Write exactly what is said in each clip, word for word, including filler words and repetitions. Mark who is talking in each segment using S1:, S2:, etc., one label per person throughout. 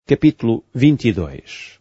S1: Capítulo vinte e dois.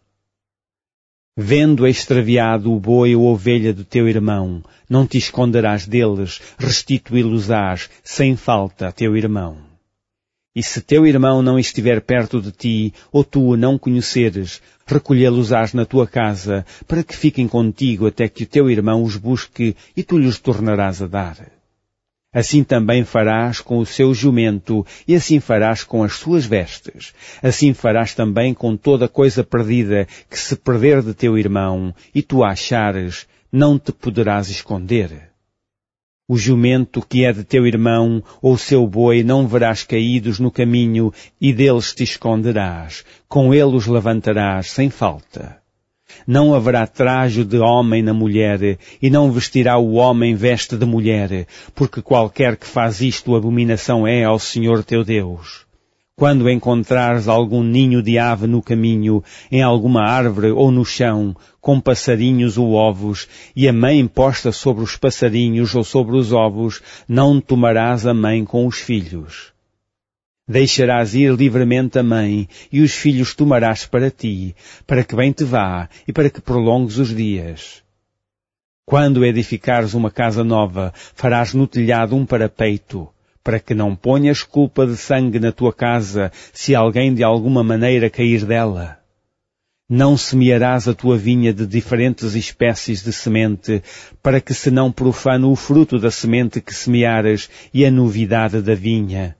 S1: Vendo extraviado o boi ou ovelha do teu irmão, não te esconderás deles, restituí-los-ás sem falta a teu irmão. E se teu irmão não estiver perto de ti, ou tu o não conheceres, recolhê-los-ás na tua casa, para que fiquem contigo até que o teu irmão os busque e tu lhes tornarás a dar. Assim também farás com o seu jumento, e assim farás com as suas vestes. Assim farás também com toda coisa perdida que se perder de teu irmão, e tu a achares, não te poderás esconder. O jumento que é de teu irmão, ou o seu boi, não verás caídos no caminho, e deles te esconderás. Com ele os levantarás sem falta. Não haverá trajo de homem na mulher, e não vestirá o homem veste de mulher, porque qualquer que faz isto abominação é ao Senhor teu Deus. Quando encontrares algum ninho de ave no caminho, em alguma árvore ou no chão, com passarinhos ou ovos, e a mãe posta sobre os passarinhos ou sobre os ovos, não tomarás a mãe com os filhos. Deixarás ir livremente a mãe, e os filhos tomarás para ti, para que bem te vá, e para que prolongues os dias. Quando edificares uma casa nova, farás no telhado um parapeito, para que não ponhas culpa de sangue na tua casa, se alguém de alguma maneira cair dela. Não semearás a tua vinha de diferentes espécies de semente, para que se não profane o fruto da semente que semeares e a novidade da vinha.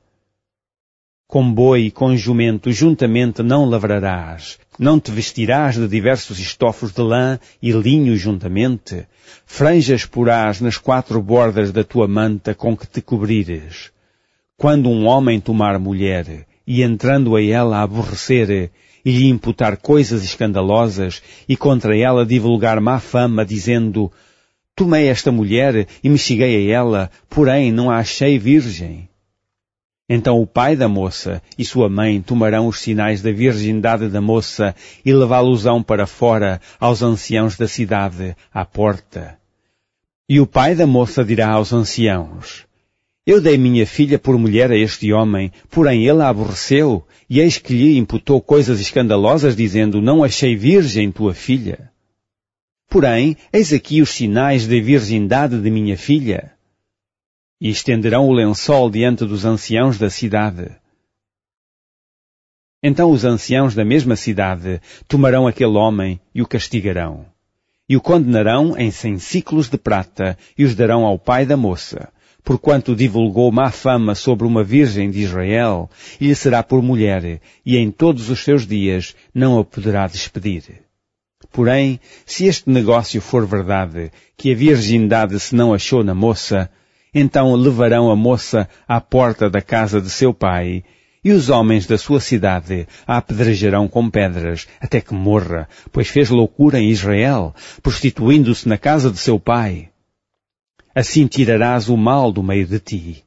S1: Com boi e com jumento juntamente não lavrarás, não te vestirás de diversos estofos de lã e linho juntamente, franjas porás nas quatro bordas da tua manta com que te cobrires. Quando um homem tomar mulher, e entrando a ela a aborrecer, e lhe imputar coisas escandalosas, e contra ela divulgar má fama, dizendo, tomei esta mulher e me cheguei a ela, porém não a achei virgem. Então o pai da moça e sua mãe tomarão os sinais da virgindade da moça e levá-los-ão para fora aos anciãos da cidade, à porta. E o pai da moça dirá aos anciãos, eu dei minha filha por mulher a este homem, porém ele a aborreceu, e eis que lhe imputou coisas escandalosas, dizendo, não achei virgem tua filha. Porém, eis aqui os sinais da virgindade de minha filha. E estenderão o lençol diante dos anciãos da cidade. Então os anciãos da mesma cidade tomarão aquele homem e o castigarão. E o condenarão em cem siclos de prata e os darão ao pai da moça, porquanto divulgou má fama sobre uma virgem de Israel, e lhe será por mulher, e em todos os seus dias não a poderá despedir. Porém, se este negócio for verdade, que a virgindade se não achou na moça, então levarão a moça à porta da casa de seu pai, e os homens da sua cidade a apedrejarão com pedras, até que morra, pois fez loucura em Israel, prostituindo-se na casa de seu pai. Assim tirarás o mal do meio de ti.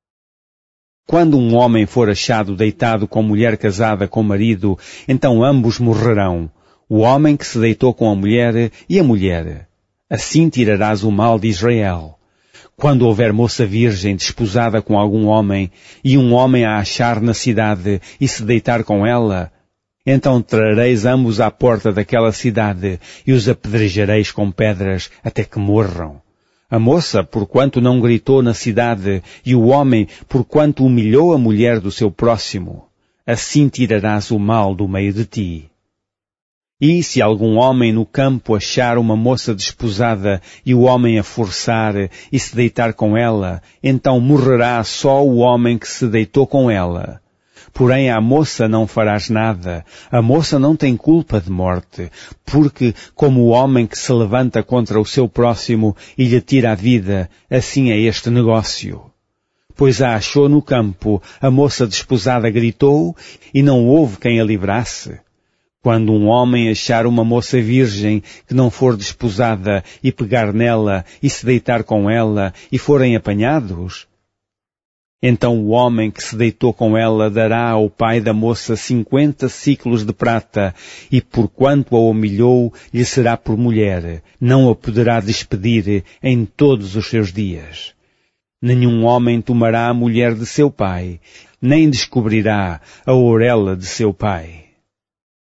S1: Quando um homem for achado deitado com mulher casada com marido, então ambos morrerão, o homem que se deitou com a mulher e a mulher. Assim tirarás o mal de Israel. Quando houver moça virgem desposada com algum homem, e um homem a achar na cidade e se deitar com ela, então trareis ambos à porta daquela cidade e os apedrejareis com pedras até que morram. A moça, porquanto não gritou na cidade, e o homem, porquanto humilhou a mulher do seu próximo, assim tirarás o mal do meio de ti. E se algum homem no campo achar uma moça desposada e o homem a forçar e se deitar com ela, então morrerá só o homem que se deitou com ela. Porém à moça não farás nada, a moça não tem culpa de morte, porque como o homem que se levanta contra o seu próximo e lhe tira a vida, assim é este negócio. Pois a achou no campo, a moça desposada gritou e não houve quem a livrasse. Quando um homem achar uma moça virgem que não for desposada e pegar nela e se deitar com ela e forem apanhados, então o homem que se deitou com ela dará ao pai da moça cinquenta siclos de prata e porquanto a humilhou lhe será por mulher, não a poderá despedir em todos os seus dias. Nenhum homem tomará a mulher de seu pai, nem descobrirá a orelha de seu pai.